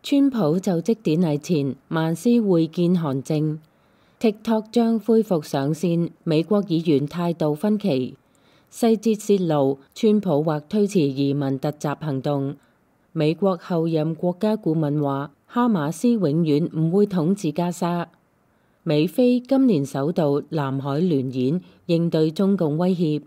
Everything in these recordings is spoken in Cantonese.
川普就職典禮前，曼斯會見韓正。TikTok 將恢復上線，美國議員態度分歧。細節泄露，川普或推遲移民突襲行動。美國後任國家顧問話，哈馬斯永遠唔會統治加沙。美菲今年首度南海聯演，應對中共威脅。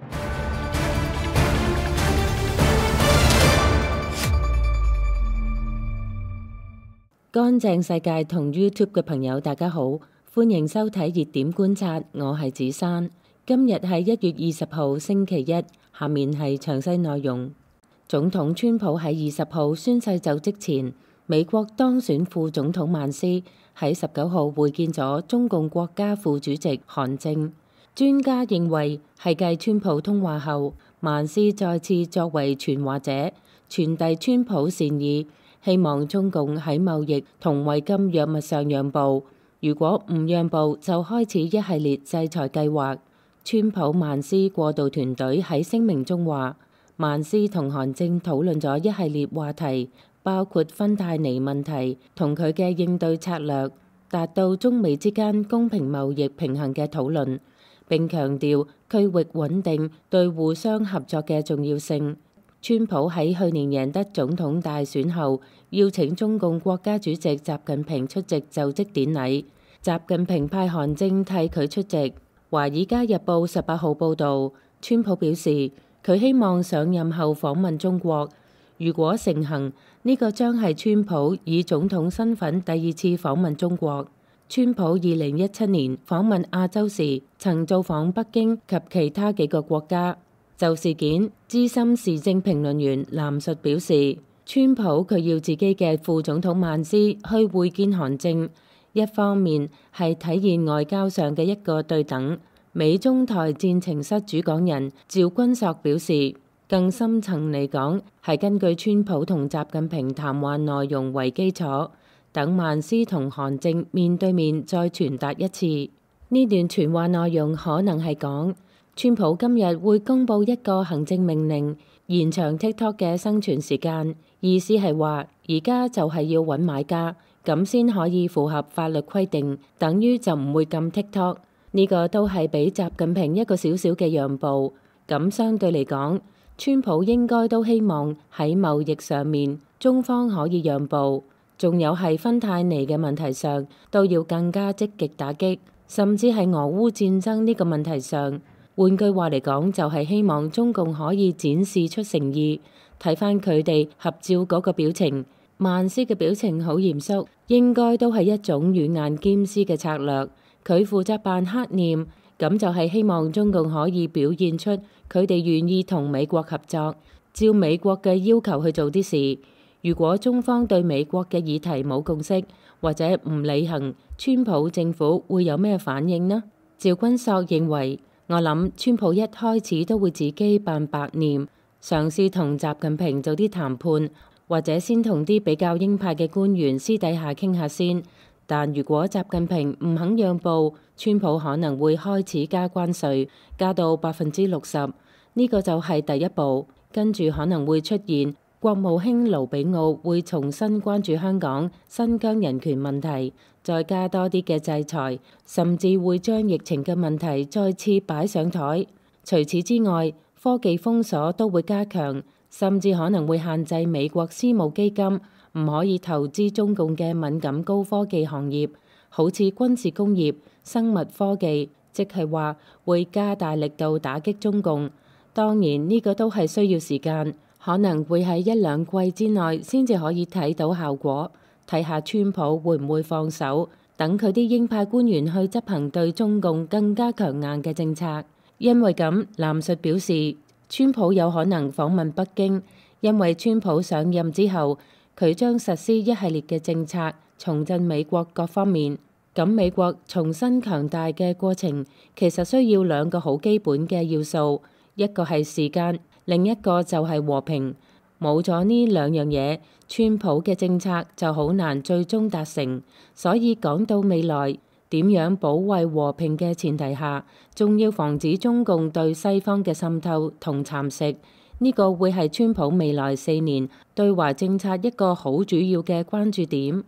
乾淨世界同 YouTube 嘅朋友，大家好，歡迎收睇熱點觀察，我係子珊。今日係1月20號星期一，下面係詳細內容。總統川普喺20號宣誓就職前，美國當選副總統曼斯喺19號會見咗中共國家副主席韓正。專家認為係繼川普通話後，曼斯再次作為傳話者，傳遞川普善意，希望中共喺貿易同違禁藥物上讓步，如果唔讓步就開始一系列制裁計劃。川普曼斯過渡團隊喺聲明中話，曼斯同韓正討論咗一系列話題，包括芬太尼問題同佢嘅應對策略，達到中美之間公平貿易平衡嘅討論，並強調區域穩定對互相合作嘅重要性。川普喺去年贏得總統大選後，邀請中共國家主席習近平出席就職典禮。習近平派韓正替佢出席。華爾街日報18號報導，川普表示佢希望上任後訪問中國。如果成行，呢個將係川普以總統身份第2次訪問中國。川普2017年訪問亞洲時，曾造訪北京及其他幾個國家。就事件，資深時政評論員藍述表示，川普佢要自己嘅副總統曼斯去會見韓正，一方面係體現外交上嘅一個對等。美中台戰情室主講人趙君朔表示，更深層嚟講係根據川普同習近平談話內容為基礎，等曼斯同韓正面對面再傳達一次。呢段傳話內容可能係講，川普今日會公布一個行政命令，延長 TikTok 嘅生存時間，意思係話而家就係要揾買家，咁先可以符合法律規定，等於就唔會禁 TikTok。呢個都係俾習近平一個小小嘅讓步。咁相對嚟講，川普應該都希望喺貿易上面中方可以讓步，仲有係芬太尼嘅問題上都要更加積極打擊，甚至係俄烏戰爭呢個問題上。換句話嚟講，就係希望中共可以展示出誠意。睇返佢哋合照嗰個表情，曼斯嘅表情好嚴肅，應該都係一種軟硬兼施嘅策略。佢負責扮黑臉，咁就係希望中共可以表現出佢哋願意同美國合作，照美國嘅要求去做啲事。如果中方對美國嘅議題冇共識，或者唔履行，川普政府會有咩反應呢？趙君朔認為，我諗川普一開始都會自己扮白臉，嘗試同習近平做啲談判，或者先同啲比較鷹派嘅官員私底下傾下先。但如果習近平唔肯讓步，川普可能會開始加關稅，加到60%。呢個就係第一步，跟住可能會出現國務卿盧比奧會重新關注香港、新疆人權問題，再加多啲嘅制裁，甚至會將疫情嘅問題再次擺上台。除此之外，科技封鎖都會加強，甚至可能會限制美國私募基金唔可以投資中共嘅敏感高科技行業，好似軍事工業、生物科技，即係話會加大力度打擊中共。當然呢個都係需要時間，可能會喺1-2季之內先至可以睇到效果。睇下川普會唔會放手，等佢啲鷹派官員去執行對中共更加強硬嘅政策。因為咁，藍述表示，川普有可能訪問北京，因為川普上任之後，佢將實施一系列嘅政策，重振美國各方面。咁美國重新強大嘅過程，其實需要2個好基本嘅要素，一個係時間，另一個就係和平。冇咗呢2樣嘢，川普嘅政策就好難最終達成。所以講到未來點樣保衛和平嘅前提下，仲要防止中共對西方嘅滲透同蠶食， 呢個會係川普未來4年對華政策一個好主要嘅關注點。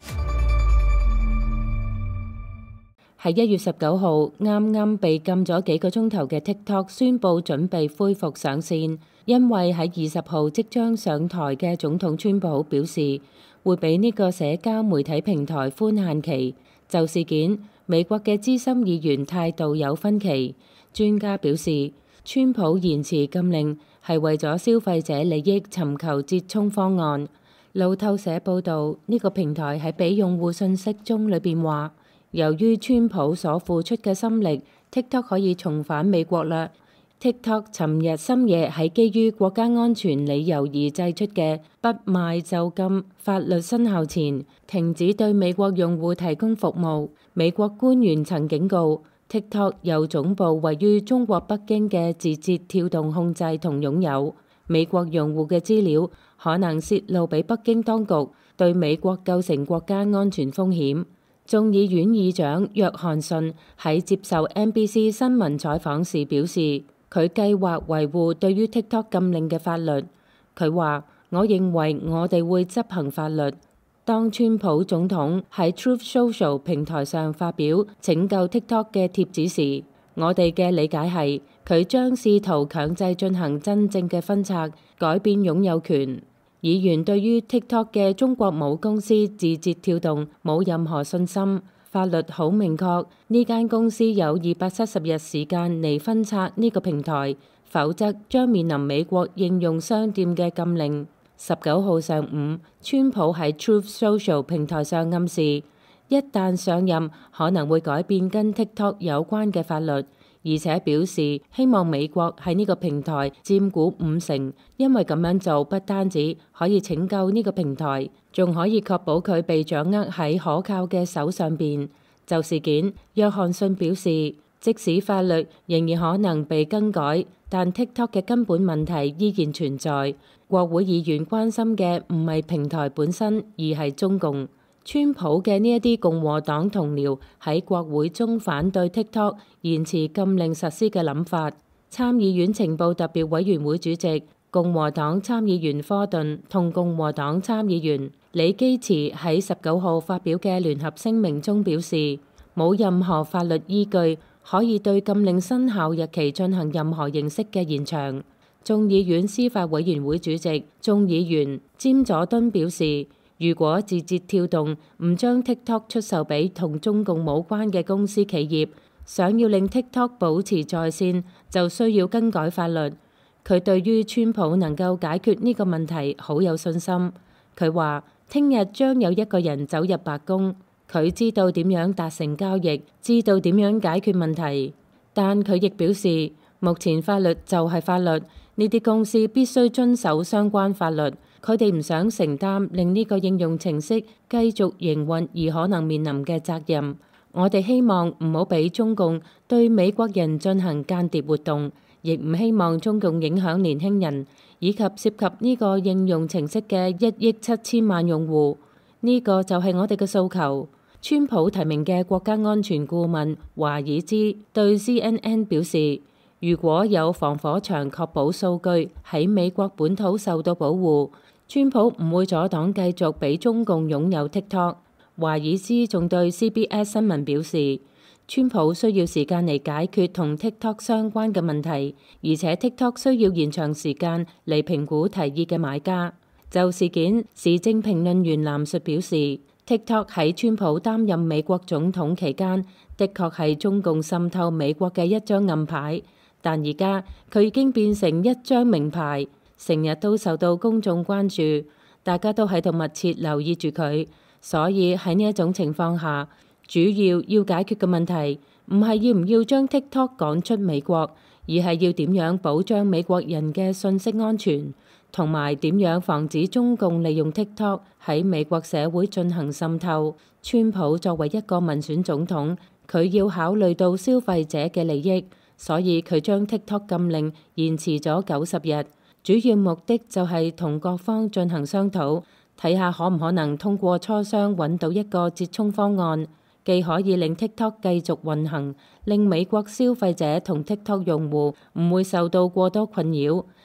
喺1月19號，啱啱被禁咗幾個鐘頭嘅 TikTok 宣布準備恢復上線，因為喺20號即將上台嘅總統川普表示會俾呢個社交媒體平台寬限期。就事件，美國嘅資深議員態度有分歧。專家表示，川普延遲禁令係為咗消費者利益尋求折衷方案。路透社報導，呢個平台喺俾用戶信息中裏邊話，由於川普所付出嘅心力，TikTok 可以重返美國啦。TikTok 尋日深夜喺基於國家安全理由而製出嘅不賣就禁法律生效前，停止對美國用戶提供服務。美國官員曾警告，TikTok 由總部位於中國北京嘅字節跳動控制同擁有，美國用戶嘅資料可能泄露俾北京當局，對美國構成國家安全風險。眾議院議長約翰遜喺接受 NBC 新聞採訪時表示，佢計劃維護對於 TikTok 禁令嘅法律。佢話：我認為我哋會執行法律。當川普總統喺 Truth Social 平台上發表拯救 TikTok 嘅貼紙時，我哋嘅理解係佢將試圖強制進行真正嘅分拆，改變擁有權。議員對於 TikTok 嘅中國母公司字節跳動冇任何信心，法律好明確，呢間公司有270日時間嚟分拆呢個平台，否則將面臨美國應用商店嘅禁令。19號上午，川普喺 Truth Social 平台上暗示，一旦上任可能會改變跟 TikTok 有關嘅法律。而且表示希望美國喺呢個平台佔股50%，因為咁樣做不單止可以拯救呢個平台，仲可以確保佢被掌握喺可靠嘅手上邊。就事件，約翰遜表示，即使法律仍然可能被更改，但 TikTok 嘅根本問題依然存在。國會議員關心嘅唔係平台本身，而係中共。川普嘅呢一啲共和黨同僚喺國會中反對 TikTok 延遲禁令實施嘅諗法。參議院情報特別委員會主席共和黨參議員科頓同共和黨參議員李基慈喺19號發表嘅聯合聲明中表示，冇任何法律依據可以對禁令生效日期進行任何形式嘅延長。眾議院司法委員會主席眾議員詹佐敦表示，如果字節跳動唔將 TikTok 出售俾同中共冇關嘅公司企業，想要令 TikTok 保持在線，就需要更改法律。佢對於川普能夠解決呢個問題好有信心。佢話：聽日將有一個人走入白宮，佢知道點樣達成交易，知道點樣解決問題。但佢亦表示，目前法律就係法律，呢啲公司必須遵守相關法律。佢哋唔想承擔令呢個應用程式繼續營運而可能面臨嘅責任。我哋希望唔好俾中共對美國人進行間諜活動，亦唔希望中共影響年輕人，以及涉及呢個應用程式嘅1億7千萬用戶。呢個就係我哋嘅訴求。川普提名嘅國家安全顧問華爾茲對 CNN 表示，如果有防火牆確保數據喺美國本土受到保護，川普唔會阻擋繼續俾中共擁有 TikTok。華爾茲仲對 CBS 新聞表示，川普需要時間嚟解決同 TikTok 相關嘅問題，而且 TikTok 需要延長時間嚟評估提議嘅買家。就事件，時政評論員藍述表示，TikTok 喺川普擔任美國總統期間，的確係中共滲透美國嘅一張暗牌，但而家佢已經變成一張明牌。成日都受到公眾關注，大家都喺度密切留意住佢，所以喺呢一種情況下，主要解決嘅問題唔係要唔要將 TikTok 趕出美國，而係要點樣保障美國人嘅信息安全，同埋點樣防止中共利用 TikTok 喺美國社會進行滲透。川普作為一個民選總統，佢要考慮到消費者嘅利益，所以佢將 TikTok 禁令延遲咗90日。主要目的就係同各方進行商討，睇下可唔可能通過磋商揾到一個折衷方案，既可以令 TikTok 繼續運行，令美國消費者同 TikTok 用戶唔會受到過多困擾，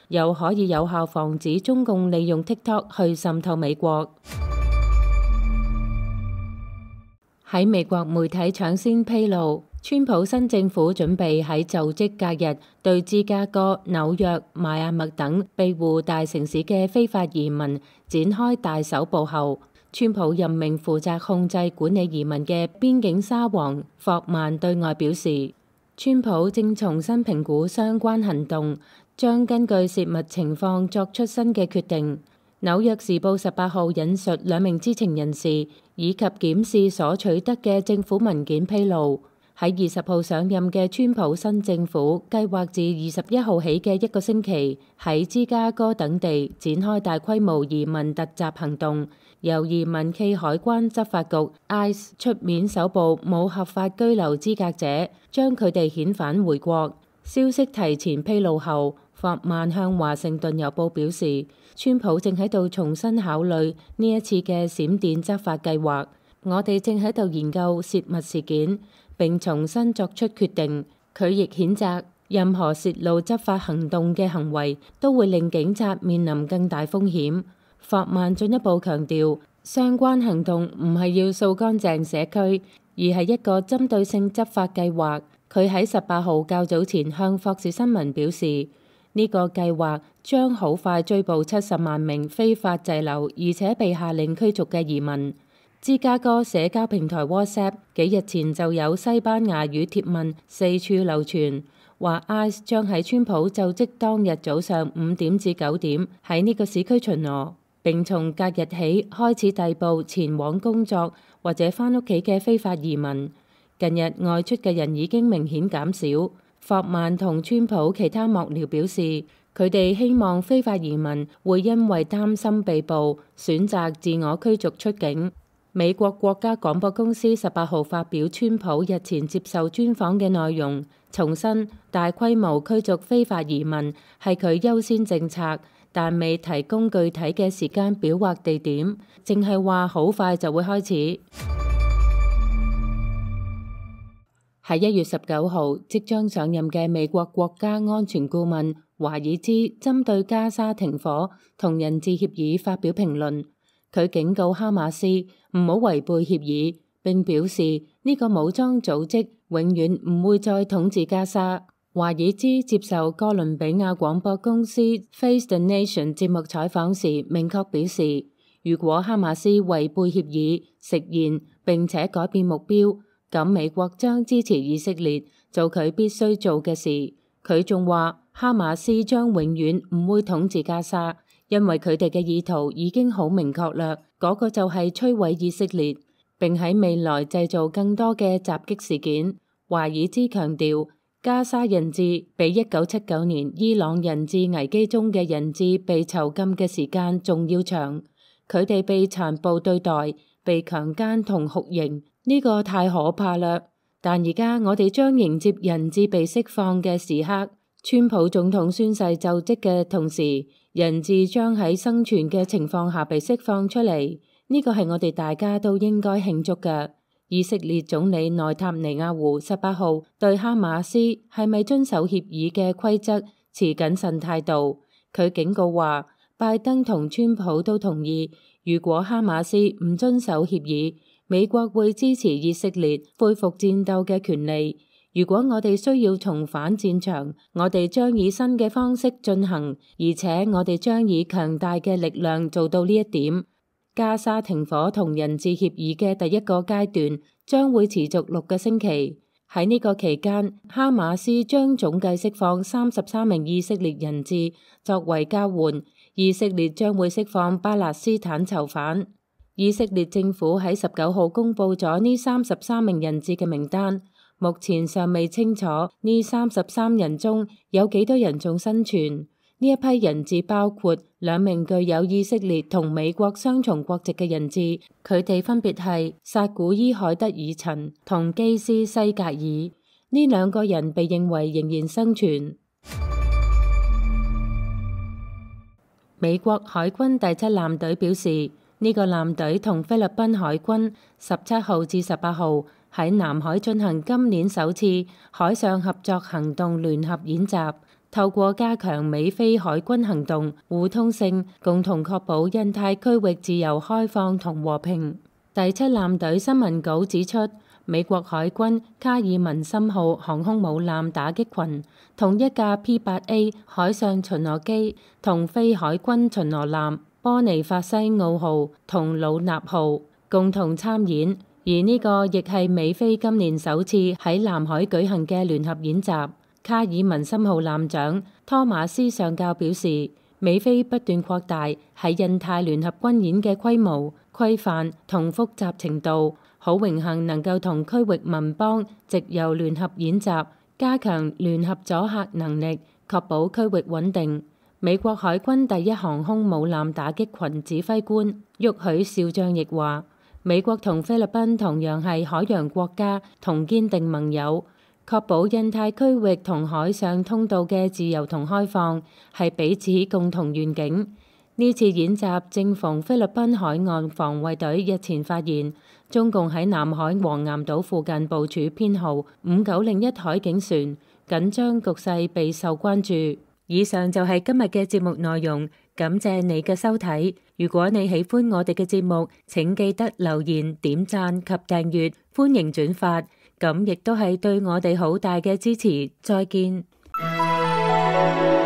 又可以有效防止中共利用 TikTok 去滲透美國。喺美國媒體搶先披露，川普新政府準備喺就職隔日對芝加哥、紐約、邁阿密等庇護大城市嘅非法移民展開大搜捕後，川普任命負責控制管理移民嘅邊境沙皇霍曼對外表示，川普正重新評估相關行動，將根據泄密情況作出新嘅決定。紐約時報18號引述兩名知情人士以及檢視所取得嘅政府文件披露，喺20號上任嘅川普新政府計劃自21號起嘅一個星期喺芝加哥等地展開大規模移民突襲行動，由移民暨海關執法局 ICE 出面搜捕冇合法居留資格者，將佢哋遣返回國。消息提前披露後，霍曼向華盛頓郵報表示，川普正喺度重新考慮呢一次嘅閃電執法計劃，我哋正喺度研究泄密事件並重新作出決定。佢亦譴責任何泄露執法行動嘅行為都會令警察面臨更大風險。霍曼進一步強調，相關行動唔係要掃乾淨社區，而係一個針對性執法計劃。佢喺18號較早前向霍士新聞表示，呢個計劃將好快追捕70萬名非法滯留而且被下令驅逐嘅移民。芝加哥社交平台 WhatsApp 幾日前就有西班牙語貼文四處流傳，話 ICE 將喺川普就職當日早上5點至9點喺呢個市區巡邏，並從隔日起開始逮捕前往工作或者返屋企嘅非法移民。近日外出嘅人已經明顯減少。霍曼同川普其他幕僚表示，佢哋希望非法移民會因為擔心被捕，選擇自我驅逐出境。美國國家廣播公司18號發表川普日前接受專訪嘅內容，重申大規模驅逐非法移民係佢優先政策，但未提供具體嘅時間表或地點，淨係話好快就會開始。喺1月19號，即將上任嘅美國國家安全顧問華爾茲針對加沙停火同人質協議發表評論，佢警告哈馬斯唔好違背協議，並表示呢個武裝組織永遠唔會再統治加沙。華爾茲接受哥倫比亞廣播公司 Face the Nation 節目採訪時，明確表示，如果哈馬斯違背協議、食言並且改變目標，咁美國將支持以色列做佢必須做嘅事。佢仲話，哈馬斯將永遠唔會統治加沙，因為佢哋嘅意圖已經好明確啦，嗰個就係摧毀以色列，並喺未來製造更多嘅襲擊事件。華爾茲強調，加沙人質比1979年伊朗人質危機中嘅人質被囚禁嘅時間仲要長，佢哋被殘暴對待、被強姦同酷刑。呢個太可怕啦！但而家我哋將迎接人質被釋放嘅時刻。川普總統宣誓就職嘅同時，人質將喺生存嘅情況下被釋放出嚟。呢個係我哋大家都應該慶祝嘅。以色列總理內塔尼亞胡18號對哈馬斯係咪遵守協議嘅規則持謹慎態度。佢警告話，拜登同川普都同意，如果哈馬斯唔遵守協議，美國會支持以色列恢復戰鬥嘅權利。如果我哋需要重返戰場，我哋將以新嘅方式進行，而且我哋將以強大嘅力量做到呢一點。加沙停火同人質協議嘅第一個階段將會持續6個星期。喺呢個期間，哈馬斯將總計釋放33名以色列人質作為交換，以色列將會釋放巴勒斯坦囚犯。以色列政府喺19號公布咗呢33名人質嘅名單，目前尚未清楚呢33人中有幾多人仲生存。呢一批人質包括2名具有以色列同美國雙重國籍嘅人質，佢哋分別係薩古伊海德爾陳同基斯西格爾。呢2個人被認為仍然生存。美國海軍第7艦隊表示，呢個艦隊同菲律賓海軍17號至18號喺南海進行今年首次海上合作行動聯合演習， 透過加強美菲海軍行動互通性，共同確保印太區域自由開放同和平。第7艦隊新聞稿指出，美國海軍卡爾文森號航空母艦打擊群同一架 P-8A 海上巡邏機同非海軍巡邏艦波尼法西奧號同魯納號共同參演，而呢個亦係美菲今年首次喺南海舉行嘅聯合演習。卡爾文森號艦長托馬斯上校表示，美菲不斷擴大喺印太聯合軍演嘅規模、規範同複雜程度，好榮幸能夠同區域盟邦藉由聯合演習加強聯合阻嚇能力，確保區域穩定。美國海軍第1航空母艦打擊群指揮官沃許少將亦話，美國同菲律賓同樣係海洋國家同堅定盟友，確保印太區域同海上通道嘅自由同開放係彼此共同願景。呢次演習正逢菲律賓海岸防衛隊日前發現中共喺南海黃岩島附近部署編號5901海警船，緊張局勢備受關注。以上就係今日嘅節目內容，感謝你嘅收睇。如果你喜歡我哋嘅節目，請記得留言、點讚及訂閱，歡迎轉發，咁亦都係對我哋好大嘅支持。再見。